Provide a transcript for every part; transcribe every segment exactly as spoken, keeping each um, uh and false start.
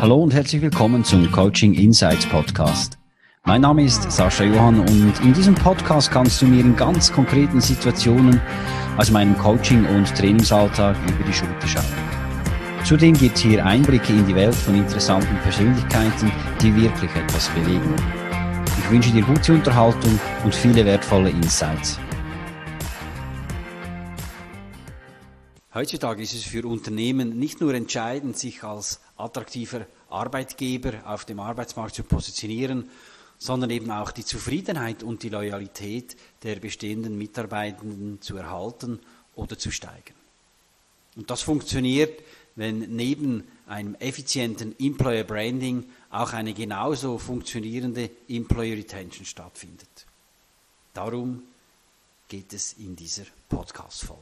Hallo und herzlich willkommen zum Coaching Insights Podcast. Mein Name ist Sascha Johann und in diesem Podcast kannst du mir in ganz konkreten Situationen aus meinem Coaching- und Trainingsalltag über die Schulter schauen. Zudem gibt es hier Einblicke in die Welt von interessanten Persönlichkeiten, die wirklich etwas bewegen. Ich wünsche dir gute Unterhaltung und viele wertvolle Insights. Heutzutage ist es für Unternehmen nicht nur entscheidend, sich als attraktiver Arbeitgeber auf dem Arbeitsmarkt zu positionieren, sondern eben auch die Zufriedenheit und die Loyalität der bestehenden Mitarbeitenden zu erhalten oder zu steigern. Und das funktioniert, wenn neben einem effizienten Employer Branding auch eine genauso funktionierende Employee Retention stattfindet. Darum geht es in dieser Podcast-Folge.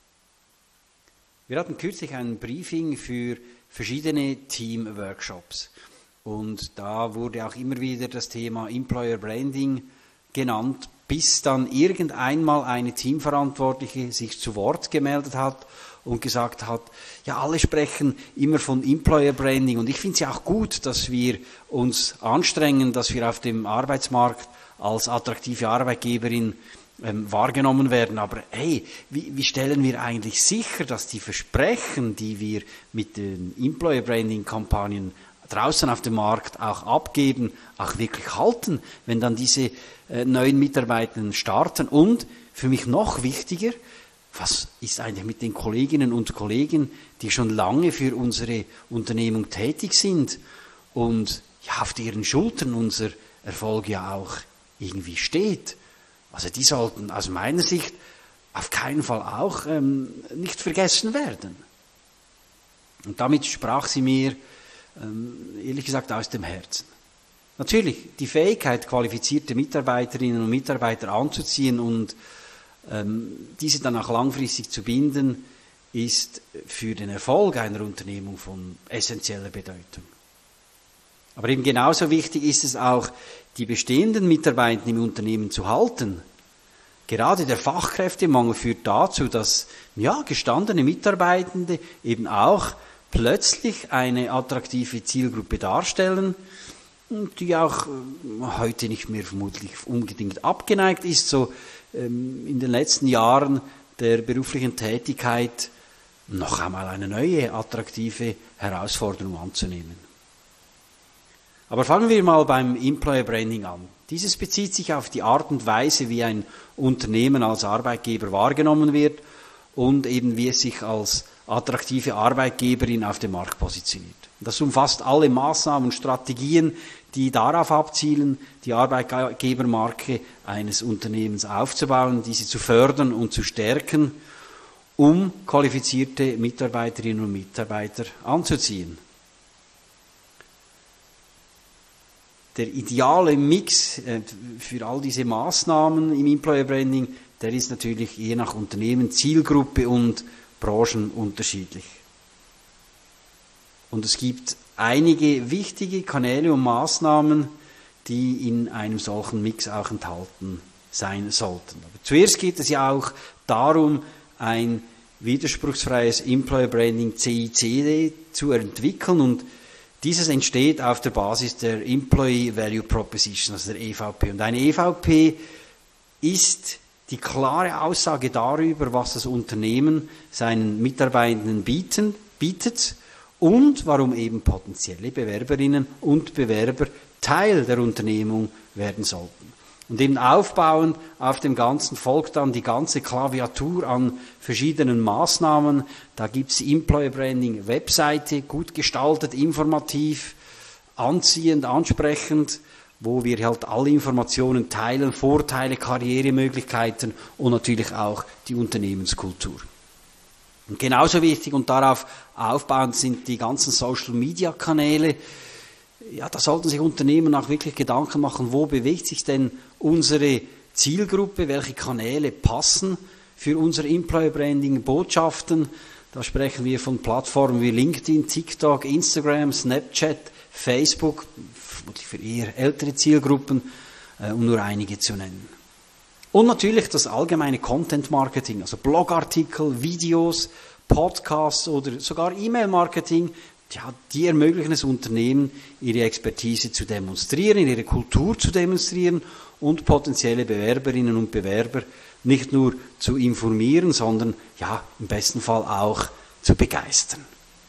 Wir hatten kürzlich ein Briefing für verschiedene Team-Workshops und da wurde auch immer wieder das Thema Employer Branding genannt, bis dann irgendeinmal eine Teamverantwortliche sich zu Wort gemeldet hat und gesagt hat, ja, alle sprechen immer von Employer Branding und ich finde es ja auch gut, dass wir uns anstrengen, dass wir auf dem Arbeitsmarkt als attraktive Arbeitgeberin ähm, wahrgenommen werden. Aber hey, wie, wie stellen wir eigentlich sicher, dass die Versprechen, die wir mit den Employer Branding Kampagnen draußen auf dem Markt auch abgeben, auch wirklich halten, wenn dann diese äh, neuen Mitarbeitenden starten? Und für mich noch wichtiger, was ist eigentlich mit den Kolleginnen und Kollegen, die schon lange für unsere Unternehmung tätig sind und ja, auf deren Schultern unser Erfolg ja auch irgendwie steht? Also die sollten aus meiner Sicht auf keinen Fall auch ähm, nicht vergessen werden. Und damit sprach sie mir, ähm, ehrlich gesagt, aus dem Herzen. Natürlich, die Fähigkeit, qualifizierte Mitarbeiterinnen und Mitarbeiter anzuziehen und ähm, diese dann auch langfristig zu binden, ist für den Erfolg einer Unternehmung von essentieller Bedeutung. Aber eben genauso wichtig ist es auch, die bestehenden Mitarbeiter im Unternehmen zu halten. Gerade der Fachkräftemangel führt dazu, dass ja, gestandene Mitarbeitende eben auch plötzlich eine attraktive Zielgruppe darstellen, die auch heute nicht mehr vermutlich unbedingt abgeneigt ist, so ähm, in den letzten Jahren der beruflichen Tätigkeit noch einmal eine neue attraktive Herausforderung anzunehmen. Aber fangen wir mal beim Employer Branding an. Dieses bezieht sich auf die Art und Weise, wie ein Unternehmen als Arbeitgeber wahrgenommen wird und eben wie es sich als attraktive Arbeitgeberin auf dem Markt positioniert. Das umfasst alle Maßnahmen und Strategien, die darauf abzielen, die Arbeitgebermarke eines Unternehmens aufzubauen, diese zu fördern und zu stärken, um qualifizierte Mitarbeiterinnen und Mitarbeiter anzuziehen. Der ideale Mix für all diese Maßnahmen im Employer Branding, der ist natürlich je nach Unternehmen, Zielgruppe und Branchen unterschiedlich. Und es gibt einige wichtige Kanäle und Maßnahmen, die in einem solchen Mix auch enthalten sein sollten. Aber zuerst geht es ja auch darum, ein widerspruchsfreies Employer Branding C I C D zu entwickeln und dieses entsteht auf der Basis der Employee Value Proposition, also der E V P. Und eine E V P ist die klare Aussage darüber, was das Unternehmen seinen Mitarbeitenden bieten, bietet und warum eben potenzielle Bewerberinnen und Bewerber Teil der Unternehmung werden sollten. Und eben aufbauend auf dem Ganzen folgt dann die ganze Klaviatur an verschiedenen Maßnahmen. Da gibt's Employer Branding Webseite, gut gestaltet, informativ, anziehend, ansprechend, wo wir halt alle Informationen teilen, Vorteile, Karrieremöglichkeiten und natürlich auch die Unternehmenskultur. Und genauso wichtig und darauf aufbauend sind die ganzen Social-Media-Kanäle. Ja, da sollten sich Unternehmen auch wirklich Gedanken machen, wo bewegt sich denn unsere Zielgruppe, welche Kanäle passen für unser Employer Branding, Botschaften. Da sprechen wir von Plattformen wie LinkedIn, TikTok, Instagram, Snapchat, Facebook, vermutlich für eher ältere Zielgruppen, um nur einige zu nennen. Und natürlich das allgemeine Content Marketing, also Blogartikel, Videos, Podcasts oder sogar E-Mail-Marketing, ja, die ermöglichen es Unternehmen, ihre Expertise zu demonstrieren, ihre Kultur zu demonstrieren und potenzielle Bewerberinnen und Bewerber nicht nur zu informieren, sondern ja, im besten Fall auch zu begeistern.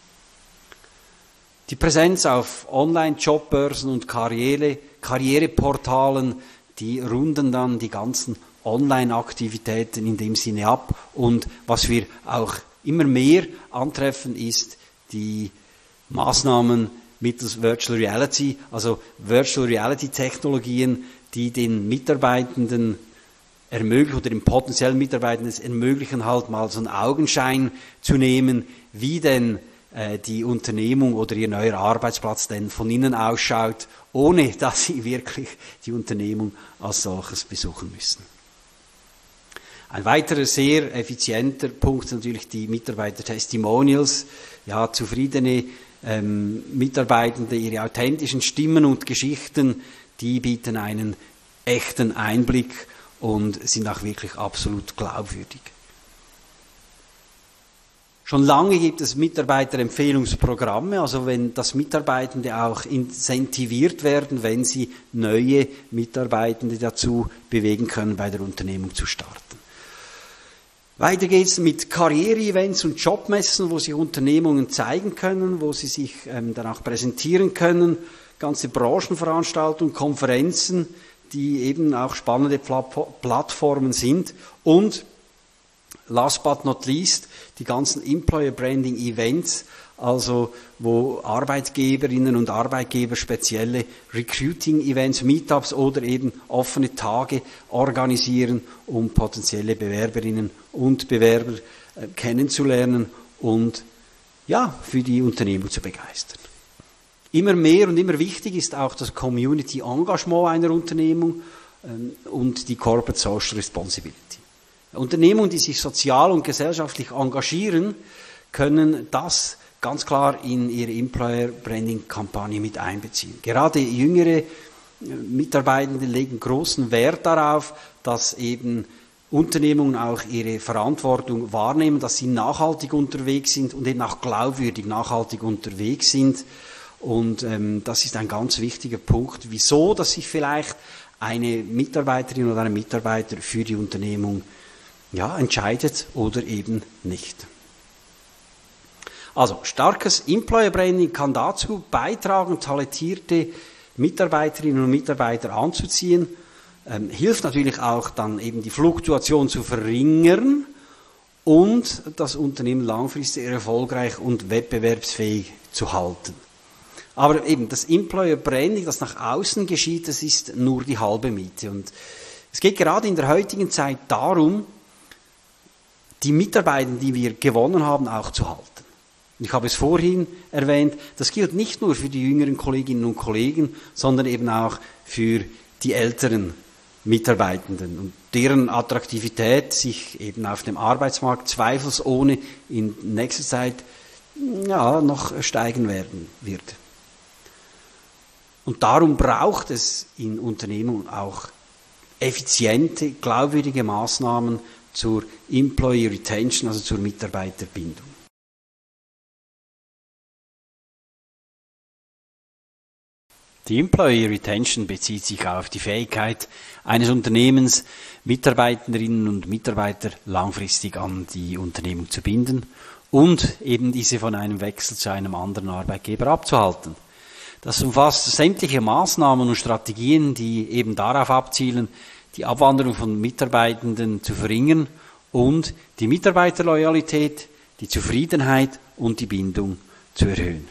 Die Präsenz auf Online-Jobbörsen und Karriere, Karriereportalen, die runden dann die ganzen Online-Aktivitäten in dem Sinne ab. Und was wir auch immer mehr antreffen, ist die Maßnahmen mittels Virtual Reality, also Virtual Reality Technologien, die den Mitarbeitenden ermöglichen oder den potenziellen Mitarbeitenden es ermöglichen, halt mal so einen Augenschein zu nehmen, wie denn äh, die Unternehmung oder ihr neuer Arbeitsplatz denn von innen ausschaut, ohne dass sie wirklich die Unternehmung als solches besuchen müssen. Ein weiterer sehr effizienter Punkt sind natürlich die Mitarbeiter-Testimonials, ja, zufriedene ähm, Mitarbeitende, ihre authentischen Stimmen und Geschichten, die bieten einen echten Einblick und sind auch wirklich absolut glaubwürdig. Schon lange gibt es Mitarbeiterempfehlungsprogramme, also wenn das Mitarbeitende auch incentiviert werden, wenn sie neue Mitarbeitende dazu bewegen können, bei der Unternehmung zu starten. Weiter geht es mit Karriere-Events und Jobmessen, wo sich Unternehmungen zeigen können, wo sie sich ähm, dann auch präsentieren können, ganze Branchenveranstaltungen, Konferenzen, die eben auch spannende Plattformen sind und last but not least die ganzen Employer Branding Events, also wo Arbeitgeberinnen und Arbeitgeber spezielle Recruiting Events, Meetups oder eben offene Tage organisieren, um potenzielle Bewerberinnen und Bewerber äh, kennenzulernen und ja, für die Unternehmung zu begeistern. Immer mehr und immer wichtig ist auch das Community Engagement einer Unternehmung ähm, und die Corporate Social Responsibility. Unternehmungen, die sich sozial und gesellschaftlich engagieren, können das ganz klar in ihre Employer Branding Kampagne mit einbeziehen. Gerade jüngere Mitarbeitende legen großen Wert darauf, dass eben Unternehmungen auch ihre Verantwortung wahrnehmen, dass sie nachhaltig unterwegs sind und eben auch glaubwürdig nachhaltig unterwegs sind. Und ähm, das ist ein ganz wichtiger Punkt, wieso, dass sich vielleicht eine Mitarbeiterin oder ein Mitarbeiter für die Unternehmung ja, entscheidet oder eben nicht. Also starkes Employer Branding kann dazu beitragen, talentierte Mitarbeiterinnen und Mitarbeiter anzuziehen, ähm, hilft natürlich auch dann eben die Fluktuation zu verringern und das Unternehmen langfristig erfolgreich und wettbewerbsfähig zu halten. Aber eben das Employer Branding, das nach außen geschieht, das ist nur die halbe Miete. Und es geht gerade in der heutigen Zeit darum, die Mitarbeiter, die wir gewonnen haben, auch zu halten. Ich habe es vorhin erwähnt, das gilt nicht nur für die jüngeren Kolleginnen und Kollegen, sondern eben auch für die älteren Mitarbeitenden und deren Attraktivität sich eben auf dem Arbeitsmarkt zweifelsohne in nächster Zeit ja, noch steigen werden wird. Und darum braucht es in Unternehmen auch effiziente, glaubwürdige Maßnahmen zur Employee Retention, also zur Mitarbeiterbindung. Die Employee Retention bezieht sich auf die Fähigkeit eines Unternehmens, Mitarbeiterinnen und Mitarbeiter langfristig an die Unternehmung zu binden und eben diese von einem Wechsel zu einem anderen Arbeitgeber abzuhalten. Das umfasst sämtliche Maßnahmen und Strategien, die eben darauf abzielen, die Abwanderung von Mitarbeitenden zu verringern und die Mitarbeiterloyalität, die Zufriedenheit und die Bindung zu erhöhen.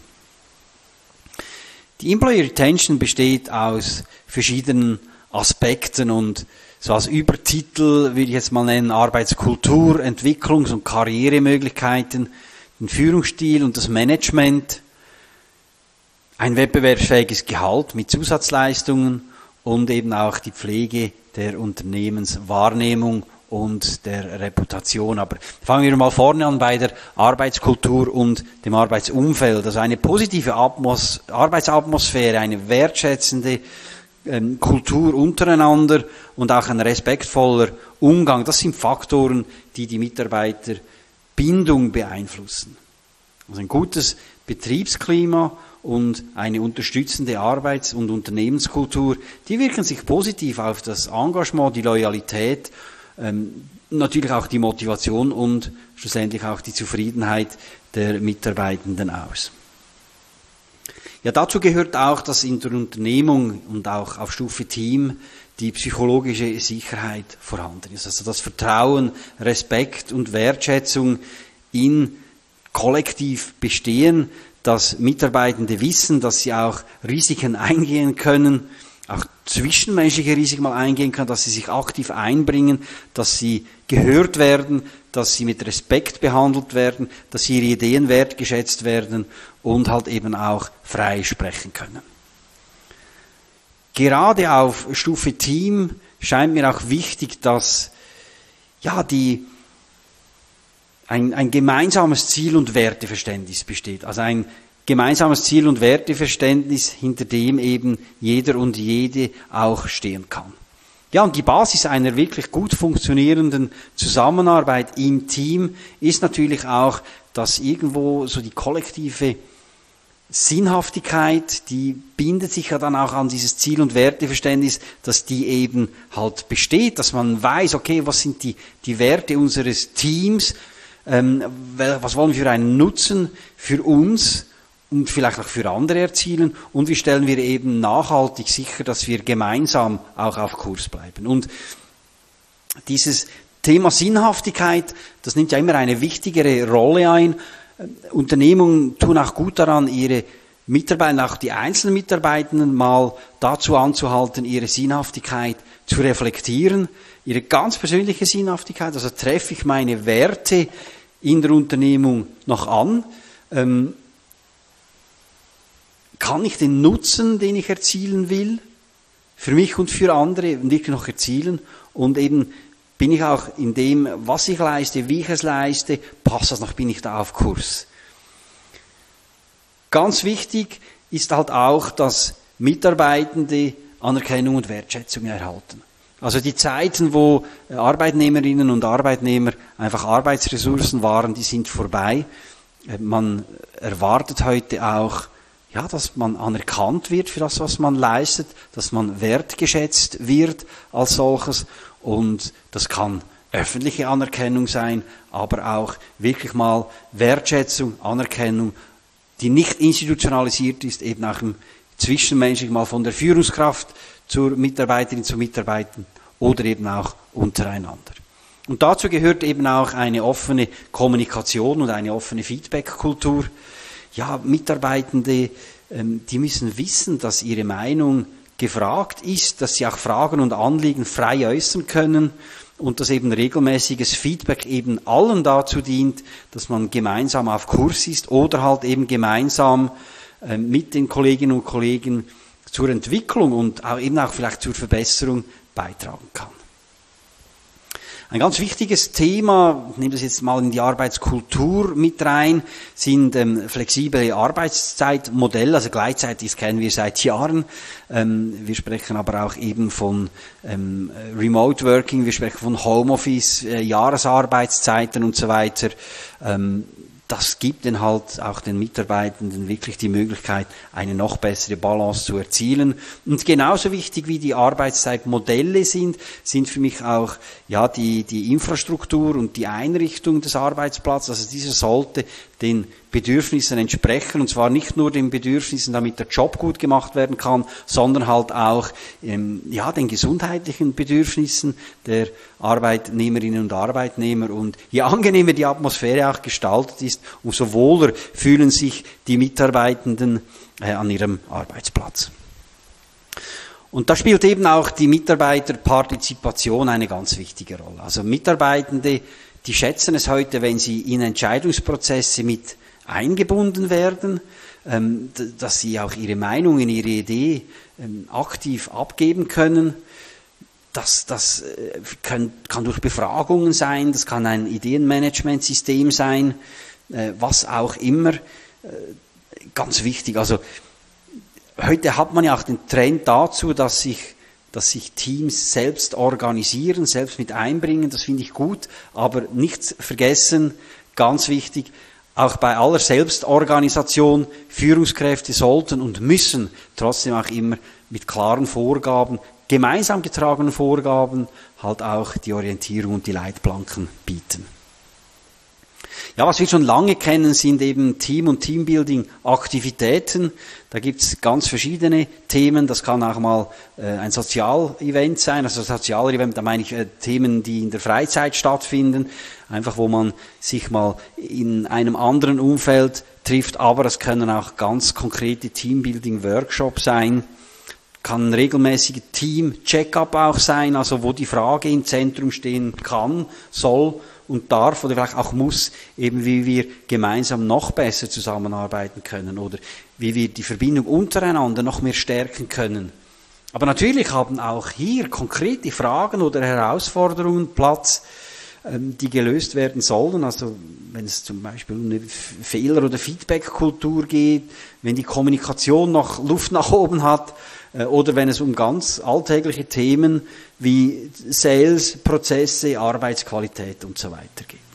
Die Employee Retention besteht aus verschiedenen Aspekten und so als Übertitel würde ich jetzt mal nennen Arbeitskultur, Entwicklungs- und Karrieremöglichkeiten, den Führungsstil und das Management, ein wettbewerbsfähiges Gehalt mit Zusatzleistungen und eben auch die Pflege der Unternehmenswahrnehmung und der Reputation. Aber fangen wir mal vorne an bei der Arbeitskultur und dem Arbeitsumfeld. Also eine positive Atmos- Arbeitsatmosphäre, eine wertschätzende ähm, Kultur untereinander und auch ein respektvoller Umgang. Das sind Faktoren, die die Mitarbeiterbindung beeinflussen. Also ein gutes Betriebsklima und eine unterstützende Arbeits- und Unternehmenskultur, die wirken sich positiv auf das Engagement, die Loyalität, ähm, natürlich auch die Motivation und schlussendlich auch die Zufriedenheit der Mitarbeitenden aus. Ja, dazu gehört auch, dass in der Unternehmung und auch auf Stufe Team die psychologische Sicherheit vorhanden ist. Also das Vertrauen, Respekt und Wertschätzung in kollektiv bestehen, dass Mitarbeitende wissen, dass sie auch Risiken eingehen können, auch zwischenmenschliche Risiken mal eingehen können, dass sie sich aktiv einbringen, dass sie gehört werden, dass sie mit Respekt behandelt werden, dass ihre Ideen wertgeschätzt werden und halt eben auch frei sprechen können. Gerade auf Stufe Team scheint mir auch wichtig, dass ja die Ein, ein gemeinsames Ziel- und Werteverständnis besteht. Also ein gemeinsames Ziel- und Werteverständnis, hinter dem eben jeder und jede auch stehen kann. Ja, und die Basis einer wirklich gut funktionierenden Zusammenarbeit im Team ist natürlich auch, dass irgendwo so die kollektive Sinnhaftigkeit, die bindet sich ja dann auch an dieses Ziel- und Werteverständnis, dass die eben halt besteht, dass man weiß, okay, was sind die, die Werte unseres Teams, ähm, was wollen wir für einen Nutzen für uns und vielleicht auch für andere erzielen und wie stellen wir eben nachhaltig sicher, dass wir gemeinsam auch auf Kurs bleiben. Und dieses Thema Sinnhaftigkeit, das nimmt ja immer eine wichtigere Rolle ein. Unternehmungen tun auch gut daran, ihre Mitarbeiter, auch die einzelnen Mitarbeitenden mal dazu anzuhalten, ihre Sinnhaftigkeit zu reflektieren, ihre ganz persönliche Sinnhaftigkeit, also treffe ich meine Werte in der Unternehmung noch an, ähm, kann ich den Nutzen, den ich erzielen will, für mich und für andere wirklich noch erzielen und eben bin ich auch in dem, was ich leiste, wie ich es leiste, passt das noch, bin ich da auf Kurs. Ganz wichtig ist halt auch, dass Mitarbeitende Anerkennung und Wertschätzung erhalten. Also die Zeiten, wo Arbeitnehmerinnen und Arbeitnehmer einfach Arbeitsressourcen waren, die sind vorbei. Man erwartet heute auch, ja, dass man anerkannt wird für das, was man leistet, dass man wertgeschätzt wird als solches. Und das kann öffentliche Anerkennung sein, aber auch wirklich mal Wertschätzung, Anerkennung, die nicht institutionalisiert ist, eben auch im Zwischenmenschlichen mal von der Führungskraft zur Mitarbeiterin, zu Mitarbeitern oder eben auch untereinander. Und dazu gehört eben auch eine offene Kommunikation und eine offene Feedback-Kultur. Ja, Mitarbeitende, ähm, die müssen wissen, dass ihre Meinung gefragt ist, dass sie auch Fragen und Anliegen frei äußern können und dass eben regelmäßiges Feedback eben allen dazu dient, dass man gemeinsam auf Kurs ist oder halt eben gemeinsam äh, mit den Kolleginnen und Kollegen zur Entwicklung und auch eben auch vielleicht zur Verbesserung beitragen kann. Ein ganz wichtiges Thema, ich nehme das jetzt mal in die Arbeitskultur mit rein, sind ähm, flexible Arbeitszeitmodelle, also gleichzeitig, das kennen wir seit Jahren. Ähm, wir sprechen aber auch eben von ähm, Remote Working, wir sprechen von Homeoffice, äh, Jahresarbeitszeiten und so weiter. Ähm, das gibt dann halt auch den Mitarbeitenden wirklich die Möglichkeit, eine noch bessere Balance zu erzielen. Und genauso wichtig wie die Arbeitszeitmodelle sind, sind für mich auch ja die die Infrastruktur und die Einrichtung des Arbeitsplatzes. Also dieser sollte den Bedürfnissen entsprechen, und zwar nicht nur den Bedürfnissen, damit der Job gut gemacht werden kann, sondern halt auch ähm, ja den gesundheitlichen Bedürfnissen der Arbeitnehmerinnen und Arbeitnehmer. Und je angenehmer die Atmosphäre auch gestaltet ist, umso wohler fühlen sich die Mitarbeitenden äh, an ihrem Arbeitsplatz. Und da spielt eben auch die Mitarbeiterpartizipation eine ganz wichtige Rolle. Also Mitarbeitende, die schätzen es heute, wenn sie in Entscheidungsprozesse mit eingebunden werden, ähm, dass sie auch ihre Meinungen, ihre Idee ähm, aktiv abgeben können. Das, das äh, kann, kann durch Befragungen sein, das kann ein Ideenmanagementsystem sein, äh, was auch immer. Äh, ganz wichtig. Also heute hat man ja auch den Trend dazu, dass sich dass sich Teams selbst organisieren, selbst mit einbringen, das finde ich gut, aber nicht vergessen, ganz wichtig, Auch bei aller Selbstorganisation, Führungskräfte sollten und müssen trotzdem auch immer mit klaren Vorgaben, gemeinsam getragenen Vorgaben, halt auch die Orientierung und die Leitplanken bieten. Ja, was wir schon lange kennen, sind eben Team- und Teambuilding-Aktivitäten. Da gibt's ganz verschiedene Themen. Das kann auch mal äh, ein Sozialevent sein. Also Sozialevent, da meine ich äh, Themen, die in der Freizeit stattfinden. Einfach, wo man sich mal in einem anderen Umfeld trifft. Aber es können auch ganz konkrete Teambuilding-Workshops sein. Kann ein regelmäßiger Team-Check-up auch sein, also wo die Frage im Zentrum stehen kann, soll und darf oder vielleicht auch muss, eben wie wir gemeinsam noch besser zusammenarbeiten können oder wie wir die Verbindung untereinander noch mehr stärken können. Aber natürlich haben auch hier konkrete Fragen oder Herausforderungen Platz, die gelöst werden sollen. Also wenn es zum Beispiel um eine Fehler- oder Feedback-Kultur geht, wenn die Kommunikation noch Luft nach oben hat, oder wenn es um ganz alltägliche Themen wie Sales, Prozesse, Arbeitsqualität und so weiter geht.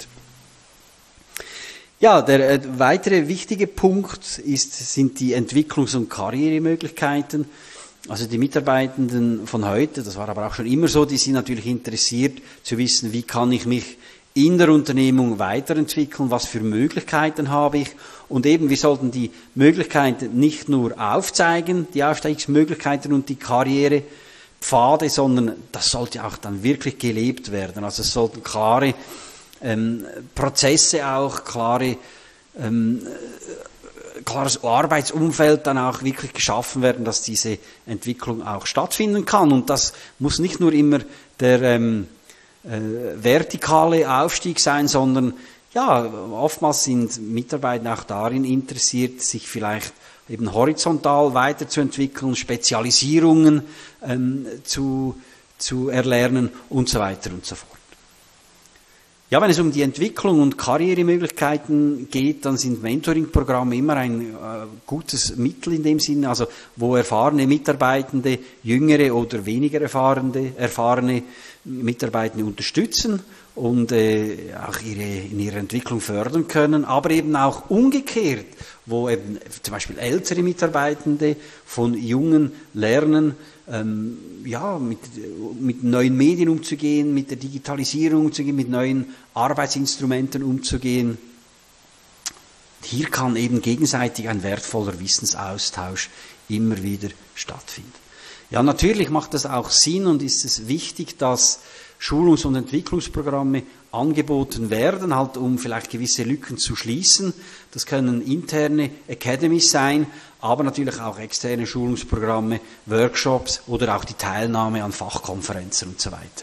Ja, der äh, weitere wichtige Punkt ist, sind die Entwicklungs- und Karrieremöglichkeiten. Also die Mitarbeitenden von heute, das war aber auch schon immer so, die sind natürlich interessiert zu wissen, wie kann ich mich in der Unternehmung weiterentwickeln, was für Möglichkeiten habe ich. Und eben, wir sollten die Möglichkeiten nicht nur aufzeigen, die Aufstiegsmöglichkeiten und die Karrierepfade, sondern das sollte auch dann wirklich gelebt werden. Also es sollten klare ähm, Prozesse auch, klare, ähm, klares Arbeitsumfeld dann auch wirklich geschaffen werden, dass diese Entwicklung auch stattfinden kann. Und das muss nicht nur immer der ähm, äh, vertikale Aufstieg sein, sondern ja, oftmals sind Mitarbeiter auch darin interessiert, sich vielleicht eben horizontal weiterzuentwickeln, Spezialisierungen ähm, zu, zu erlernen und so weiter und so fort. Ja, wenn es um die Entwicklung und Karrieremöglichkeiten geht, dann sind Mentoring-Programme immer ein äh, gutes Mittel in dem Sinne, also wo erfahrene Mitarbeitende, jüngere oder weniger erfahrene, erfahrene Mitarbeitende unterstützen und äh, auch ihre, in ihrer Entwicklung fördern können, aber eben auch umgekehrt, wo eben zum Beispiel ältere Mitarbeitende von Jungen lernen, ähm, ja, mit, mit neuen Medien umzugehen, mit der Digitalisierung umzugehen, mit neuen Arbeitsinstrumenten umzugehen. Hier kann eben gegenseitig ein wertvoller Wissensaustausch immer wieder stattfinden. Ja, natürlich macht es auch Sinn und ist es wichtig, dass Schulungs- und Entwicklungsprogramme angeboten werden, halt um vielleicht gewisse Lücken zu schließen. Das können interne Academies sein, aber natürlich auch externe Schulungsprogramme, Workshops oder auch die Teilnahme an Fachkonferenzen und so weiter.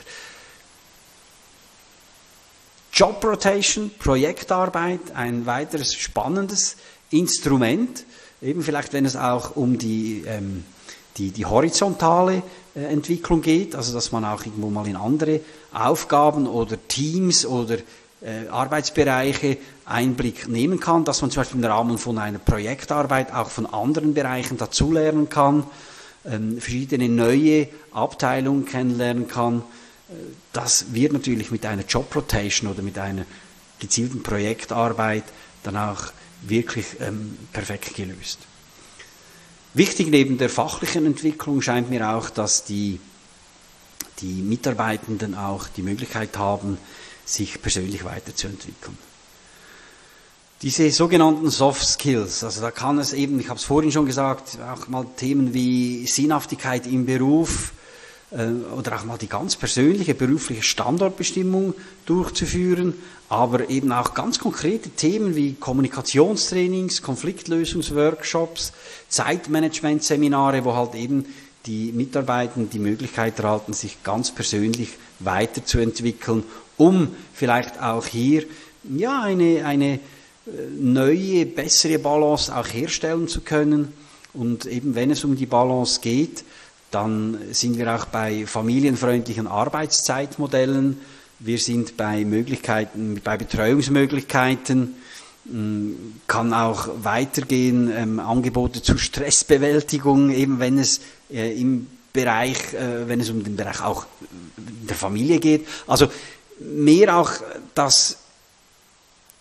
Job Rotation, Projektarbeit, ein weiteres spannendes Instrument, eben vielleicht wenn es auch um die ähm, Die, die horizontale äh, Entwicklung geht, also dass man auch irgendwo mal in andere Aufgaben oder Teams oder äh, Arbeitsbereiche Einblick nehmen kann, dass man zum Beispiel im Rahmen von einer Projektarbeit auch von anderen Bereichen dazulernen kann, ähm, verschiedene neue Abteilungen kennenlernen kann. Das wird natürlich mit einer Job Rotation oder mit einer gezielten Projektarbeit dann auch wirklich ähm, perfekt gelöst. Wichtig neben der fachlichen Entwicklung scheint mir auch, dass die, die Mitarbeitenden auch die Möglichkeit haben, sich persönlich weiterzuentwickeln. Diese sogenannten Soft Skills, also da kann es eben, ich habe es vorhin schon gesagt, auch mal Themen wie Sinnhaftigkeit im Beruf äh, oder auch mal die ganz persönliche berufliche Standortbestimmung durchzuführen, aber eben auch ganz konkrete Themen wie Kommunikationstrainings, Konfliktlösungsworkshops, Zeitmanagementseminare, wo halt eben die Mitarbeitenden die Möglichkeit erhalten, sich ganz persönlich weiterzuentwickeln, um vielleicht auch hier ja eine, eine neue, bessere Balance auch herstellen zu können. Und eben wenn es um die Balance geht, dann sind wir auch bei familienfreundlichen Arbeitszeitmodellen. Wir sind bei Möglichkeiten, bei Betreuungsmöglichkeiten, kann auch weitergehen, ähm, Angebote zur Stressbewältigung, eben wenn es äh, im Bereich, äh, wenn es um den Bereich auch der Familie geht. Also mehr auch das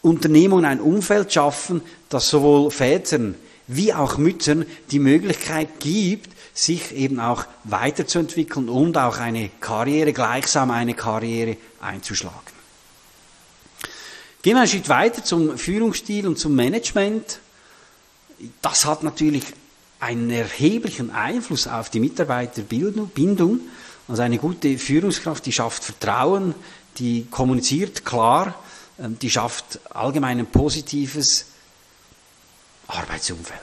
Unternehmungen ein Umfeld schaffen, das sowohl Vätern wie auch Müttern die Möglichkeit gibt, sich eben auch weiterzuentwickeln und auch eine Karriere, gleichsam eine Karriere einzuschlagen. Gehen wir einen Schritt weiter zum Führungsstil und zum Management. Das hat natürlich einen erheblichen Einfluss auf die Mitarbeiterbindung. Also eine gute Führungskraft, die schafft Vertrauen, die kommuniziert klar, die schafft allgemein ein positives Arbeitsumfeld.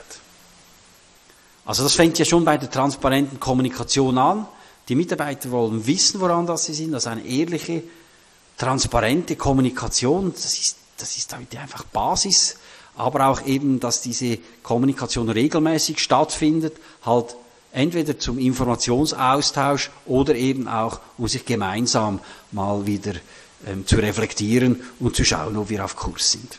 Also das fängt ja schon bei der transparenten Kommunikation an. Die Mitarbeiter wollen wissen, woran das sie sind. Also eine ehrliche, transparente Kommunikation, das ist, das ist heute einfach Basis. Aber auch eben, dass diese Kommunikation regelmäßig stattfindet, halt entweder zum Informationsaustausch oder eben auch, um sich gemeinsam mal wieder ähm, zu reflektieren und zu schauen, ob wir auf Kurs sind.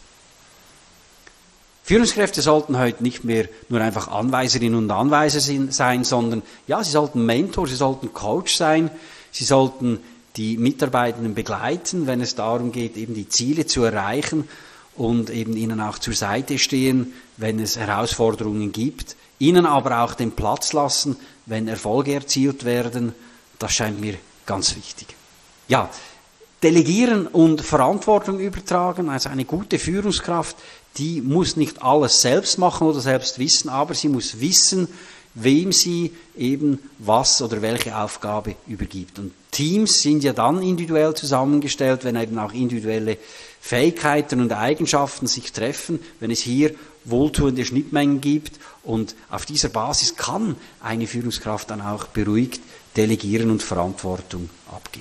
Führungskräfte sollten heute nicht mehr nur einfach Anweiserinnen und Anweiser sein, sondern ja, sie sollten Mentor, sie sollten Coach sein, sie sollten die Mitarbeitenden begleiten, wenn es darum geht, eben die Ziele zu erreichen und eben ihnen auch zur Seite stehen, wenn es Herausforderungen gibt, ihnen aber auch den Platz lassen, wenn Erfolge erzielt werden. Das scheint mir ganz wichtig. Ja, delegieren und Verantwortung übertragen, also eine gute Führungskraft, die muss nicht alles selbst machen oder selbst wissen, aber sie muss wissen, wem sie eben was oder welche Aufgabe übergibt. Und Teams sind ja dann individuell zusammengestellt, wenn eben auch individuelle Fähigkeiten und Eigenschaften sich treffen, wenn es hier wohltuende Schnittmengen gibt. Und auf dieser Basis kann eine Führungskraft dann auch beruhigt delegieren und Verantwortung abgeben.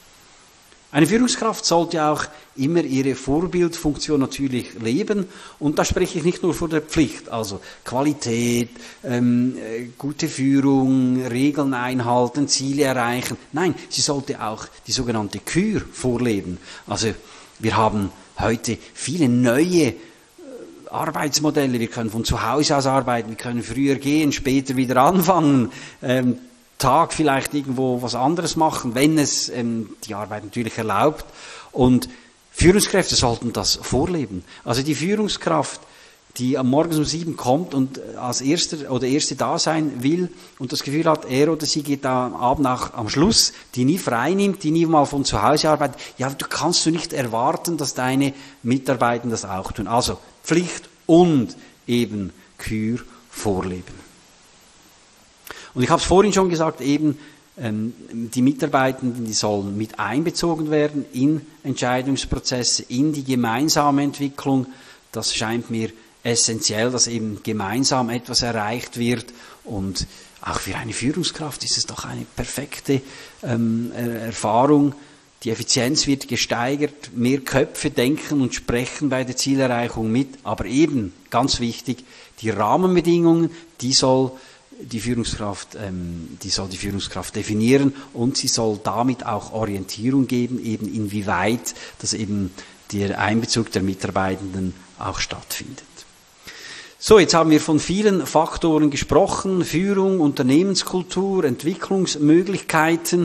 Eine Führungskraft sollte auch immer ihre Vorbildfunktion natürlich leben. Und da spreche ich nicht nur von der Pflicht, also Qualität, ähm, gute Führung, Regeln einhalten, Ziele erreichen. Nein, sie sollte auch die sogenannte Kür vorleben. Also wir haben heute viele neue Arbeitsmodelle. Wir können von zu Hause aus arbeiten, wir können früher gehen, später wieder anfangen. Ähm, Tag vielleicht irgendwo was anderes machen, wenn es ähm, die Arbeit natürlich erlaubt. Und Führungskräfte sollten das vorleben. Also die Führungskraft, die am Morgen um sieben kommt und als Erster oder Erste da sein will und das Gefühl hat, er oder sie geht am Abend auch am Schluss, die nie frei nimmt, die nie mal von zu Hause arbeitet, ja, du kannst du nicht erwarten, dass deine Mitarbeiter das auch tun. Also Pflicht und eben Kür vorleben. Und ich habe es vorhin schon gesagt, eben ähm, die Mitarbeitenden, die sollen mit einbezogen werden in Entscheidungsprozesse, in die gemeinsame Entwicklung. Das scheint mir essentiell, dass eben gemeinsam etwas erreicht wird. Und auch für eine Führungskraft ist es doch eine perfekte ähm, Erfahrung. Die Effizienz wird gesteigert, mehr Köpfe denken und sprechen bei der Zielerreichung mit. Aber eben, ganz wichtig, die Rahmenbedingungen, die soll die Führungskraft, ähm, die soll die Führungskraft definieren und sie soll damit auch Orientierung geben, eben inwieweit das eben der Einbezug der Mitarbeitenden auch stattfindet. So, jetzt haben wir von vielen Faktoren gesprochen: Führung, Unternehmenskultur, Entwicklungsmöglichkeiten.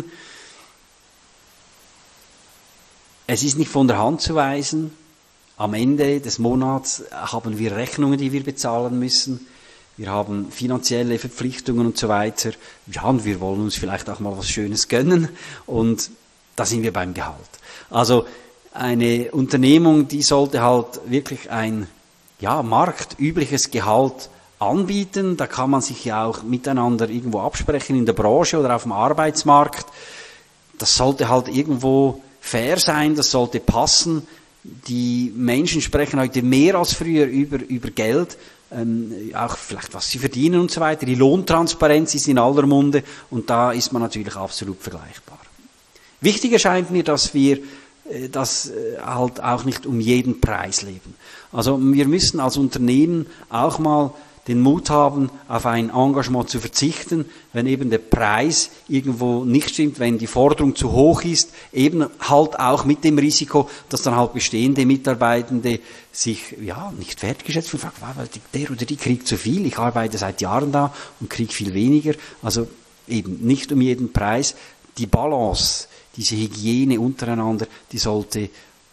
Es ist nicht von der Hand zu weisen, am Ende des Monats haben wir Rechnungen, die wir bezahlen müssen. Wir haben finanzielle Verpflichtungen und so weiter. Ja, und wir wollen uns vielleicht auch mal was Schönes gönnen. Und da sind wir beim Gehalt. Also eine Unternehmung, die sollte halt wirklich ein ja, marktübliches Gehalt anbieten. Da kann man sich ja auch miteinander irgendwo absprechen in der Branche oder auf dem Arbeitsmarkt. Das sollte halt irgendwo fair sein, das sollte passen. Die Menschen sprechen heute mehr als früher über, über Geld. Ähm, auch vielleicht was sie verdienen und so weiter. Die Lohntransparenz ist in aller Munde und da ist man natürlich absolut vergleichbar. Wichtig erscheint mir, dass wir äh, das äh, halt auch nicht um jeden Preis leben. Also wir müssen als Unternehmen auch mal den Mut haben, auf ein Engagement zu verzichten, wenn eben der Preis irgendwo nicht stimmt, wenn die Forderung zu hoch ist, eben halt auch mit dem Risiko, dass dann halt bestehende Mitarbeitende sich ja nicht wertgeschätzt und fragen, weil der oder die kriegt zu viel, ich arbeite seit Jahren da und kriege viel weniger. Also eben nicht um jeden Preis. Die Balance, diese Hygiene untereinander, die sollte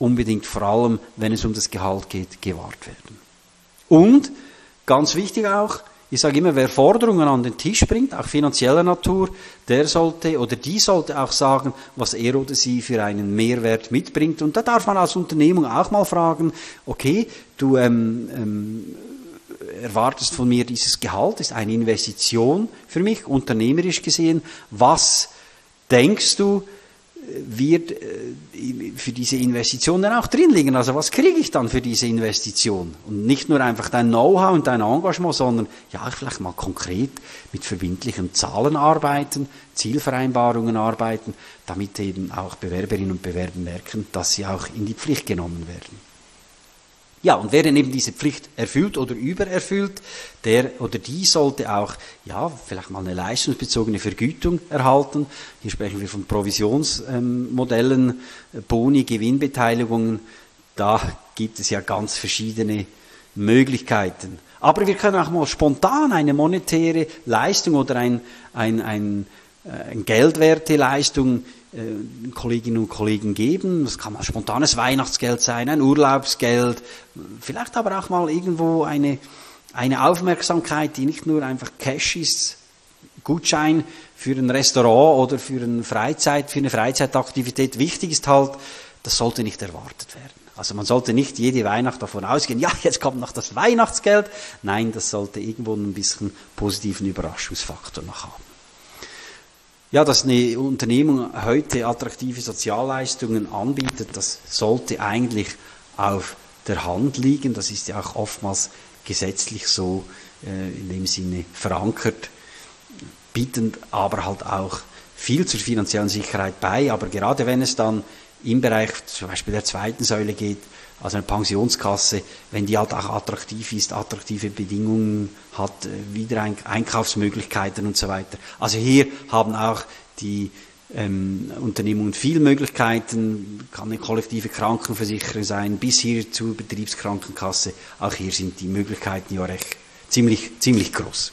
unbedingt vor allem, wenn es um das Gehalt geht, gewahrt werden. Und, ganz wichtig auch, ich sage immer, wer Forderungen an den Tisch bringt, auch finanzieller Natur, der sollte oder die sollte auch sagen, was er oder sie für einen Mehrwert mitbringt. Und da darf man als Unternehmung auch mal fragen, okay, du ähm, ähm, erwartest von mir dieses Gehalt, ist eine Investition für mich, unternehmerisch gesehen. Was denkst du, wird für diese Investition dann auch drin liegen? Also was kriege ich dann für diese Investition? Und nicht nur einfach dein Know-how und dein Engagement, sondern ja, vielleicht mal konkret mit verbindlichen Zahlen arbeiten, Zielvereinbarungen arbeiten, damit eben auch Bewerberinnen und Bewerber merken, dass sie auch in die Pflicht genommen werden. Ja, und wer denn eben diese Pflicht erfüllt oder übererfüllt, der oder die sollte auch, ja, vielleicht mal eine leistungsbezogene Vergütung erhalten. Hier sprechen wir von Provisionsmodellen, ähm, Boni, Gewinnbeteiligungen. Da gibt es ja ganz verschiedene Möglichkeiten. Aber wir können auch mal spontan eine monetäre Leistung oder ein, ein, ein, eine geldwerte Leistung Kolleginnen und Kollegen geben. Das kann mal spontanes Weihnachtsgeld sein, ein Urlaubsgeld, vielleicht aber auch mal irgendwo eine, eine Aufmerksamkeit, die nicht nur einfach Cash ist, Gutschein für ein Restaurant oder für eine Freizeit, für eine Freizeitaktivität. Wichtig ist halt, das sollte nicht erwartet werden. Also man sollte nicht jede Weihnacht davon ausgehen, ja, jetzt kommt noch das Weihnachtsgeld. Nein, das sollte irgendwo ein bisschen positiven Überraschungsfaktor noch haben. Ja, dass eine Unternehmung heute attraktive Sozialleistungen anbietet, das sollte eigentlich auf der Hand liegen. Das ist ja auch oftmals gesetzlich so äh, in dem Sinne verankert, bieten aber halt auch viel zur finanziellen Sicherheit bei. Aber gerade wenn es dann im Bereich zum Beispiel der zweiten Säule geht, also eine Pensionskasse, wenn die halt auch attraktiv ist, attraktive Bedingungen hat, wieder Einkaufsmöglichkeiten und so weiter. Also hier haben auch die ähm, Unternehmungen viele Möglichkeiten, kann eine kollektive Krankenversicherung sein, bis hier zur Betriebskrankenkasse. Auch hier sind die Möglichkeiten ja recht ziemlich, ziemlich groß.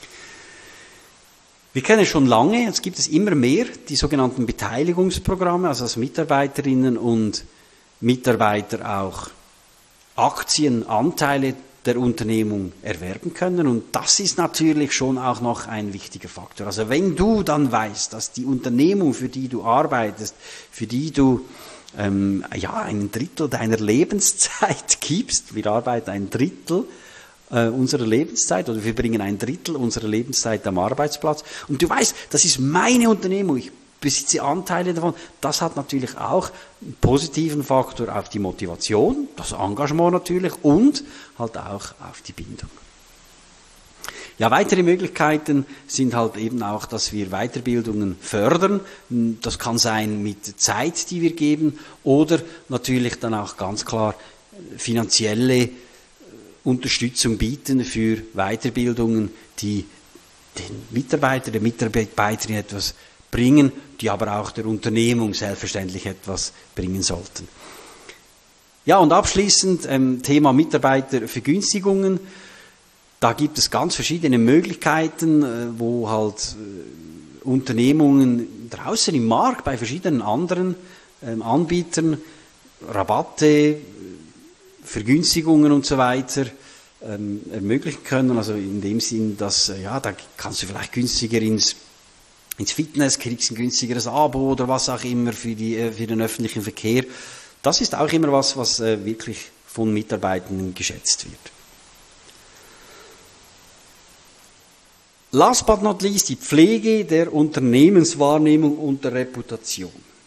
Wir kennen schon lange, jetzt gibt es immer mehr die sogenannten Beteiligungsprogramme, also dass Mitarbeiterinnen und Mitarbeiter auch Aktien, Anteile der Unternehmung erwerben können. Und das ist natürlich schon auch noch ein wichtiger Faktor. Also wenn du dann weißt, dass die Unternehmung, für die du arbeitest, für die du ähm, ja ein Drittel deiner Lebenszeit gibst, wir arbeiten ein Drittel äh, unserer Lebenszeit oder wir bringen ein Drittel unserer Lebenszeit am Arbeitsplatz und du weißt, das ist meine Unternehmung, ich besitze Anteile davon, das hat natürlich auch einen positiven Faktor auf die Motivation, das Engagement natürlich und halt auch auf die Bindung. Ja, weitere Möglichkeiten sind halt eben auch, dass wir Weiterbildungen fördern. Das kann sein mit Zeit, die wir geben oder natürlich dann auch ganz klar finanzielle Unterstützung bieten für Weiterbildungen, die den Mitarbeiter, der Mitarbeiterin etwas bringen, die aber auch der Unternehmung selbstverständlich etwas bringen sollten. Ja, und abschließend ähm, Thema Mitarbeitervergünstigungen. Da gibt es ganz verschiedene Möglichkeiten, äh, wo halt äh, Unternehmungen draußen im Markt bei verschiedenen anderen ähm, Anbietern Rabatte, Vergünstigungen und so weiter ähm, ermöglichen können. Also in dem Sinn, dass äh, ja, da kannst du vielleicht günstiger ins ins Fitness, kriegst ein günstigeres Abo oder was auch immer für, die, für den öffentlichen Verkehr. Das ist auch immer was, was äh, wirklich von Mitarbeitenden geschätzt wird. Last but not least, die Pflege der Unternehmenswahrnehmung und der Reputation.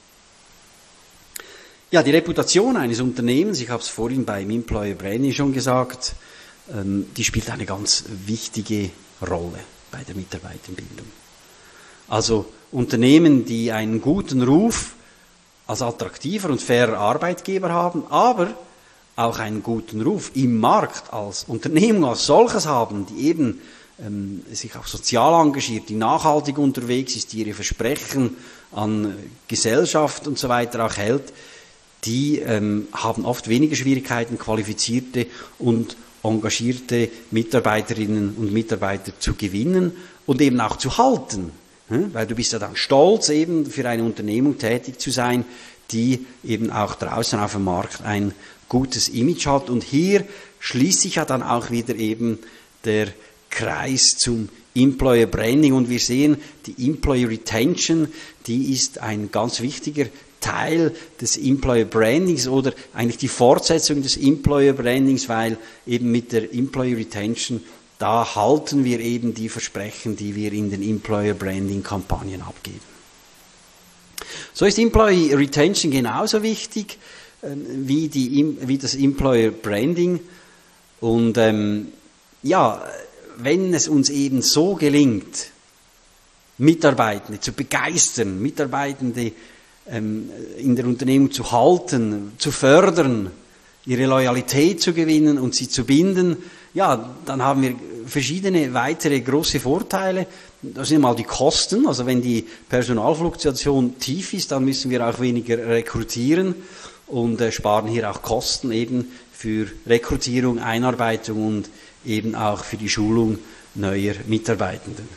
Ja, die Reputation eines Unternehmens, ich habe es vorhin beim Employer Branding schon gesagt, ähm, die spielt eine ganz wichtige Rolle bei der Mitarbeiterbindung. Also Unternehmen, die einen guten Ruf als attraktiver und fairer Arbeitgeber haben, aber auch einen guten Ruf im Markt als Unternehmung als solches haben, die eben ähm, sich auch sozial engagiert, die nachhaltig unterwegs ist, die ihre Versprechen an Gesellschaft und so weiter auch hält, die ähm, haben oft weniger Schwierigkeiten, qualifizierte und engagierte Mitarbeiterinnen und Mitarbeiter zu gewinnen und eben auch zu halten. Weil du bist ja dann stolz, eben für eine Unternehmung tätig zu sein, die eben auch draußen auf dem Markt ein gutes Image hat. Und hier schließt sich ja dann auch wieder eben der Kreis zum Employer Branding. Und wir sehen, die Employer Retention, die ist ein ganz wichtiger Teil des Employer Brandings oder eigentlich die Fortsetzung des Employer Brandings, weil eben mit der Employer Retention, da halten wir eben die Versprechen, die wir in den Employer Branding Kampagnen abgeben. So ist Employee Retention genauso wichtig äh, wie, die, wie das Employer Branding. Und ähm, ja, wenn es uns eben so gelingt, Mitarbeitende zu begeistern, Mitarbeitende ähm, in der Unternehmung zu halten, zu fördern, ihre Loyalität zu gewinnen und sie zu binden, ja, dann haben wir verschiedene weitere große Vorteile. Das sind mal die Kosten. Also wenn die Personalfluktuation tief ist, dann müssen wir auch weniger rekrutieren und äh, sparen hier auch Kosten eben für Rekrutierung, Einarbeitung und eben auch für die Schulung neuer Mitarbeitenden.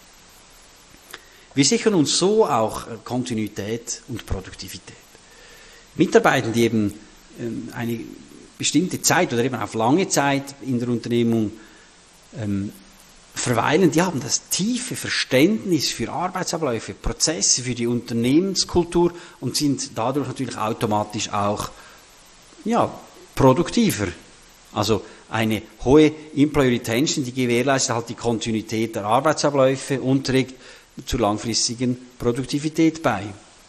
Wir sichern uns so auch Kontinuität und Produktivität. Mitarbeitende, die eben ähm, eine bestimmte Zeit oder eben auf lange Zeit in der Unternehmung ähm, verweilen, die haben das tiefe Verständnis für Arbeitsabläufe, Prozesse, für die Unternehmenskultur und sind dadurch natürlich automatisch auch ja, produktiver. Also eine hohe Employee Retention, die gewährleistet halt die Kontinuität der Arbeitsabläufe und trägt zur langfristigen Produktivität bei.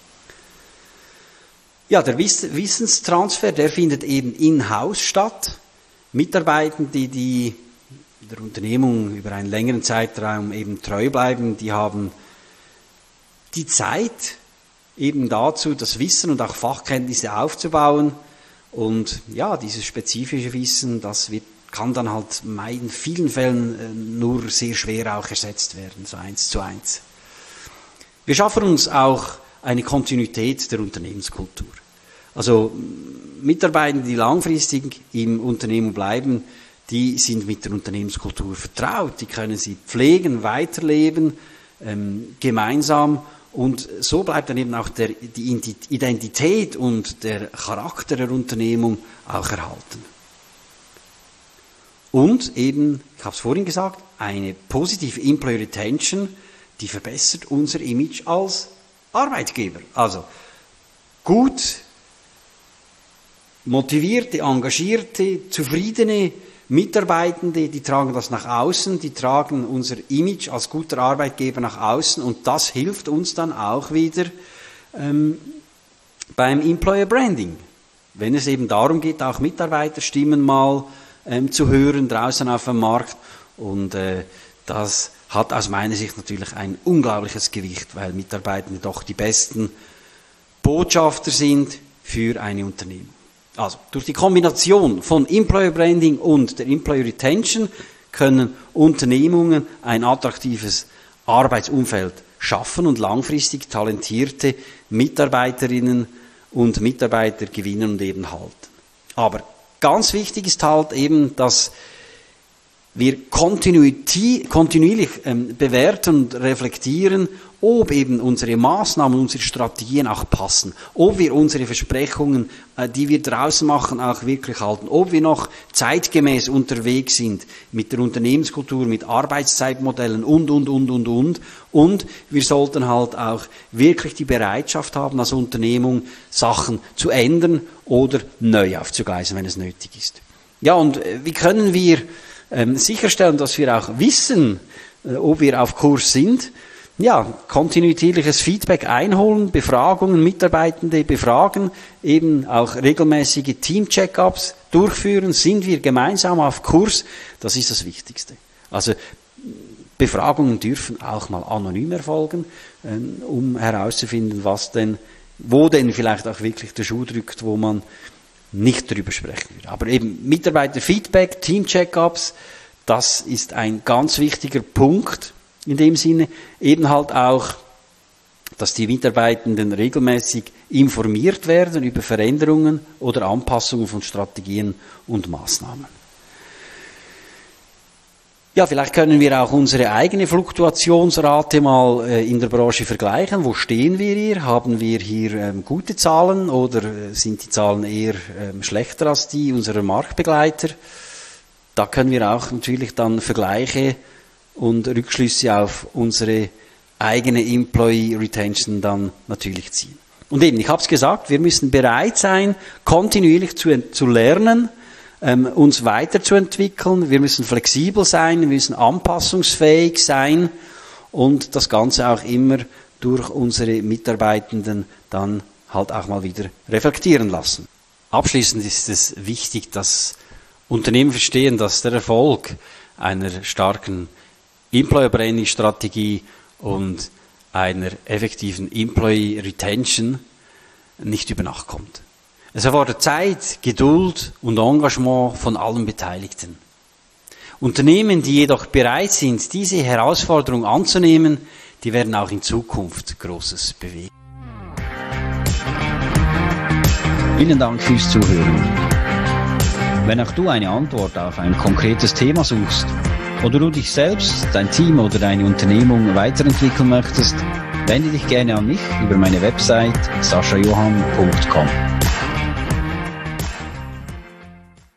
Ja, der Wissenstransfer, der findet eben in-house statt. Mitarbeitende, die der Unternehmung über einen längeren Zeitraum eben treu bleiben, die haben die Zeit eben dazu, das Wissen und auch Fachkenntnisse aufzubauen. Und ja, dieses spezifische Wissen, das wird, kann dann halt in vielen Fällen nur sehr schwer auch ersetzt werden, so eins zu eins. Wir schaffen uns auch eine Kontinuität der Unternehmenskultur. Also Mitarbeiter, die langfristig im Unternehmen bleiben, die sind mit der Unternehmenskultur vertraut, die können sie pflegen, weiterleben, ähm, gemeinsam und so bleibt dann eben auch der, die Identität und der Charakter der Unternehmung auch erhalten. Und eben, ich habe es vorhin gesagt, eine positive Employee Retention, die verbessert unser Image als Arbeitgeber. Also gut motivierte, engagierte, zufriedene Mitarbeitende, die tragen das nach außen, die tragen unser Image als guter Arbeitgeber nach außen und das hilft uns dann auch wieder ähm, beim Employer Branding. Wenn es eben darum geht, auch Mitarbeiterstimmen mal ähm, zu hören draußen auf dem Markt und äh, das hat aus meiner Sicht natürlich ein unglaubliches Gewicht, weil Mitarbeitende doch die besten Botschafter sind für eine Unternehmung. Also durch die Kombination von Employer Branding und der Employee Retention können Unternehmungen ein attraktives Arbeitsumfeld schaffen und langfristig talentierte Mitarbeiterinnen und Mitarbeiter gewinnen und eben halten. Aber ganz wichtig ist halt eben, dass wir kontinuierlich ähm, bewerten und reflektieren, ob eben unsere Maßnahmen, unsere Strategien auch passen, ob wir unsere Versprechungen, äh, die wir draußen machen, auch wirklich halten, ob wir noch zeitgemäß unterwegs sind mit der Unternehmenskultur, mit Arbeitszeitmodellen und, und, und, und, und. Und wir sollten halt auch wirklich die Bereitschaft haben, als Unternehmung Sachen zu ändern oder neu aufzugleisen, wenn es nötig ist. Ja, und äh, wie können wir ähm, sicherstellen, dass wir auch wissen, äh, ob wir auf Kurs sind? Ja, kontinuierliches Feedback einholen, Befragungen, Mitarbeitende befragen, eben auch regelmäßige Team-Check-ups durchführen. Sind wir gemeinsam auf Kurs? Das ist das Wichtigste. Also Befragungen dürfen auch mal anonym erfolgen, um herauszufinden, was denn, wo denn vielleicht auch wirklich der Schuh drückt, wo man nicht drüber sprechen würde. Aber eben Mitarbeiter-Feedback, Team-Check-ups, das ist ein ganz wichtiger Punkt. In dem Sinne eben halt auch, dass die Mitarbeitenden regelmäßig informiert werden über Veränderungen oder Anpassungen von Strategien und Maßnahmen. Ja, vielleicht können wir auch unsere eigene Fluktuationsrate mal äh, in der Branche vergleichen. Wo stehen wir hier? Haben wir hier ähm, gute Zahlen oder äh, sind die Zahlen eher ähm, schlechter als die unserer Marktbegleiter? Da können wir auch natürlich dann Vergleiche und Rückschlüsse auf unsere eigene Employee Retention dann natürlich ziehen. Und eben, ich habe es gesagt, wir müssen bereit sein, kontinuierlich zu, zu lernen, ähm, uns weiterzuentwickeln. Wir müssen flexibel sein, wir müssen anpassungsfähig sein und das Ganze auch immer durch unsere Mitarbeitenden dann halt auch mal wieder reflektieren lassen. Abschließend ist es wichtig, dass Unternehmen verstehen, dass der Erfolg einer starken Employer Branding Strategie und einer effektiven Employee Retention nicht über Nacht kommt. Es erfordert Zeit, Geduld und Engagement von allen Beteiligten. Unternehmen, die jedoch bereit sind, diese Herausforderung anzunehmen, die werden auch in Zukunft Großes bewegen. Vielen Dank fürs Zuhören. Wenn auch du eine Antwort auf ein konkretes Thema suchst oder du dich selbst, dein Team oder deine Unternehmung weiterentwickeln möchtest, wende dich gerne an mich über meine Website sascha johann punkt com.